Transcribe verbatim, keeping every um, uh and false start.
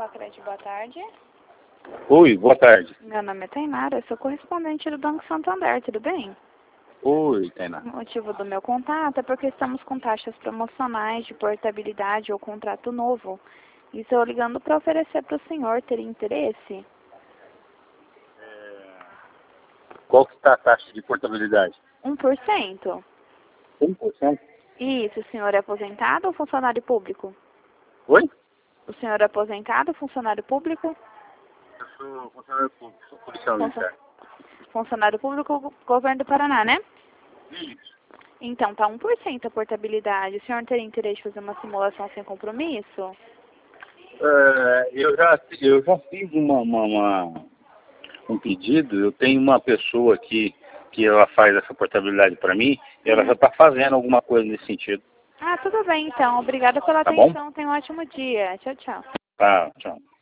Facred, boa tarde. Oi, boa tarde. Meu nome é Tainara, eu sou correspondente do Banco Santander, tudo bem? Oi, Tainara. O motivo do meu contato é porque estamos com taxas promocionais de portabilidade ou contrato novo. E estou ligando para oferecer para o senhor, ter interesse? Qual que está a taxa de portabilidade? um por cento. um por cento. Isso, o senhor é aposentado ou funcionário público? Oi? O senhor é aposentado ou funcionário público? Eu sou funcionário público, sou policial Funcio- militar. Funcionário público, governo do Paraná, né? Isso. Então, tá um por cento a portabilidade. O senhor teria interesse em fazer uma simulação sem compromisso? É, eu, já, eu já fiz uma, uma, uma- um pedido, eu tenho uma pessoa aqui que ela faz essa portabilidade para mim, e ela já está fazendo alguma coisa nesse sentido. Ah, tudo bem então. Obrigada pela Tá bom? atenção. Tenha um ótimo dia. Tchau, tchau. Tá, tchau.